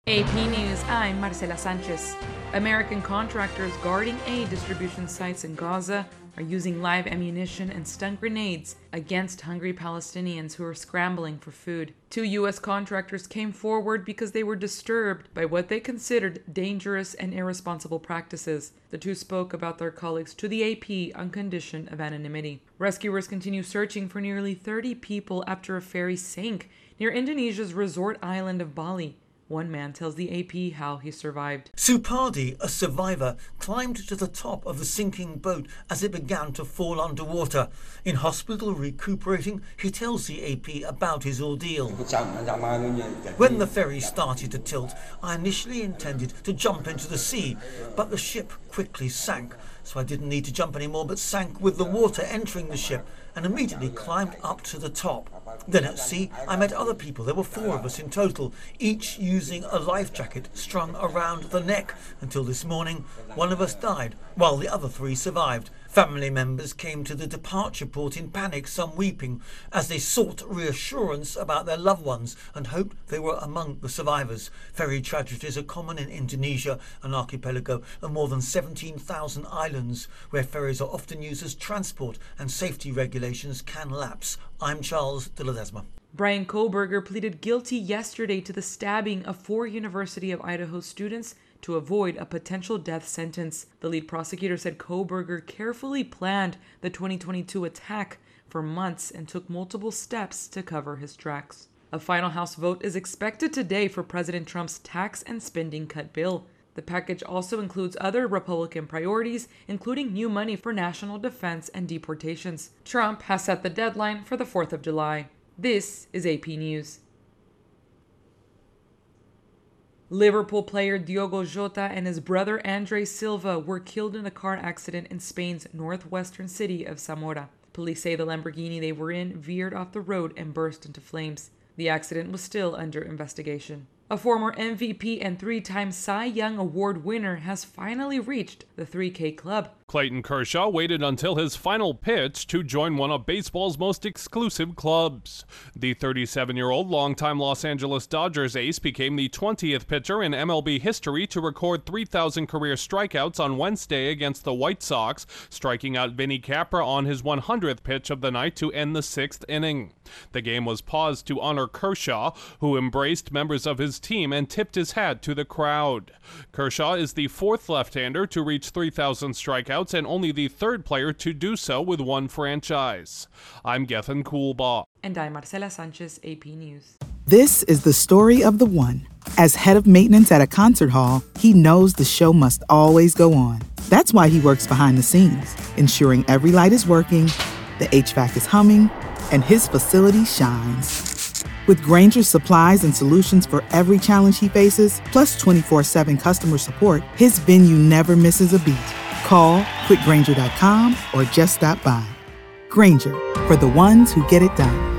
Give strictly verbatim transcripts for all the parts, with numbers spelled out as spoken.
A P News, I'm Marcela Sanchez. American contractors guarding aid distribution sites in Gaza are using live ammunition and stun grenades against hungry Palestinians who are scrambling for food. Two U S contractors came forward because they were disturbed by what they considered dangerous and irresponsible practices. The two spoke about their colleagues to the A P on condition of anonymity. Rescuers continue searching for nearly thirty people after a ferry sank near Indonesia's resort island of Bali. One man tells the A P how he survived. Supadi, a survivor, climbed to the top of the sinking boat as it began to fall underwater. In hospital recuperating, he tells the A P about his ordeal. When the ferry started to tilt, I initially intended to jump into the sea, but the ship quickly sank. So I didn't need to jump anymore, but sank with the water entering the ship and immediately climbed up to the top. Then at sea, I met other people. There were four of us in total, each using a life jacket strung around the neck. Until this morning, one of us died, while the other three survived. Family members came to the departure port in panic, some weeping, as they sought reassurance about their loved ones and hoped they were among the survivors. Ferry tragedies are common in Indonesia, an archipelago of more than seventeen thousand islands, where ferries are often used as transport and safety regulations can lapse. I'm Charles de Ledesma. Bryan Kohberger pleaded guilty yesterday to the stabbing of four University of Idaho students to avoid a potential death sentence. The lead prosecutor said Kohberger carefully planned the twenty twenty-two attack for months and took multiple steps to cover his tracks. A final House vote is expected today for President Trump's tax and spending cut bill. The package also includes other Republican priorities, including new money for national defense and deportations. Trump has set the deadline for the fourth of July. This is A P News. Liverpool player Diogo Jota and his brother Andre Silva were killed in a car accident in Spain's northwestern city of Zamora. Police say the Lamborghini they were in veered off the road and burst into flames. The accident was still under investigation. A former M V P and three-time Cy Young Award winner has finally reached the three K club. Clayton Kershaw waited until his final pitch to join one of baseball's most exclusive clubs. The thirty-seven-year-old longtime Los Angeles Dodgers ace became the twentieth pitcher in M L B history to record three thousand career strikeouts on Wednesday against the White Sox, striking out Vinny Capra on his one hundredth pitch of the night to end the sixth inning. The game was paused to honor Kershaw, who embraced members of his team and tipped his hat to the crowd. Kershaw is the fourth left-hander to reach three thousand strikeouts and only the third player to do so with one franchise. I'm Gethin Coolbaugh. And I'm Marcela Sanchez, A P News. This is the story of the one. As head of maintenance at a concert hall, he knows the show must always go on. That's why he works behind the scenes, ensuring every light is working, the H V A C is humming, and his facility shines. With Grainger's supplies and solutions for every challenge he faces, plus twenty-four seven customer support, his venue never misses a beat. Call quick grainger dot com or just stop by. Grainger, for the ones who get it done.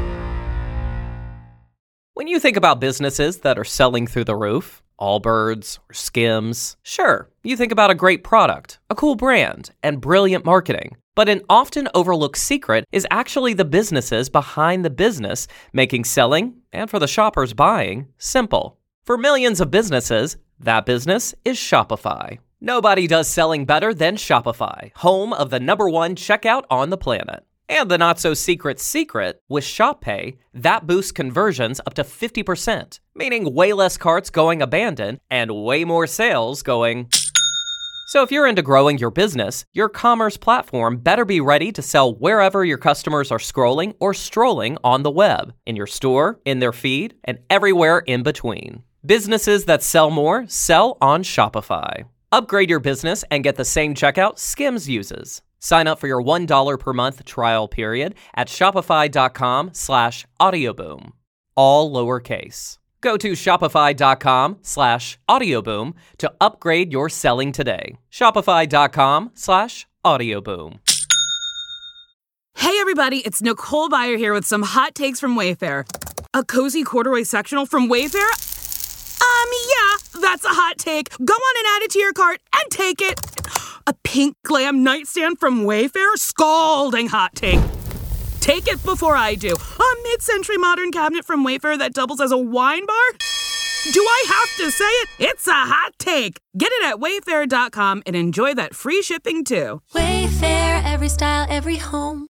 When you think about businesses that are selling through the roof, Allbirds or Skims, sure, you think about a great product, a cool brand, and brilliant marketing. But an often overlooked secret is actually the businesses behind the business, making selling, and for the shoppers buying, simple. For millions of businesses, that business is Shopify. Nobody does selling better than Shopify, home of the number one checkout on the planet. And the not-so-secret secret, with Shop Pay, that boosts conversions up to fifty percent, meaning way less carts going abandoned and way more sales going... So if you're into growing your business, your commerce platform better be ready to sell wherever your customers are scrolling or strolling on the web, in your store, in their feed, and everywhere in between. Businesses that sell more sell on Shopify. Upgrade your business and get the same checkout Skims uses. Sign up for your one dollar per month trial period at shopify.com slash audioboom. All lowercase. Go to shopify.com slash audioboom to upgrade your selling today. Shopify.com slash audioboom. Hey everybody, it's Nicole Byer here with some hot takes from Wayfair. A cozy corduroy sectional from Wayfair? Um, yeah, that's a hot take. Go on and add it to your cart and take it. A pink glam nightstand from Wayfair? Scalding hot take. Take it before I do. A mid-century modern cabinet from Wayfair that doubles as a wine bar? Do I have to say it? It's a hot take. Get it at wayfair dot com and enjoy that free shipping too. Wayfair, every style, every home.